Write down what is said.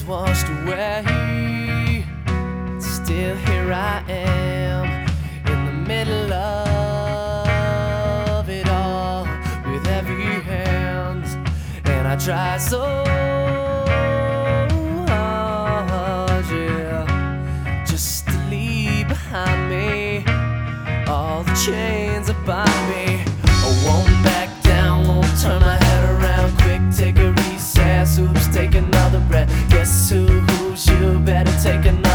washed away. Still here I am, in the middle of it all, with heavy hands. And I try so hard, yeah, just to leave behind me all the chains that bind me. I won't back down, won't turn my head around. Quick, take a recess, oops, take another breath. Guess who's you? Better take another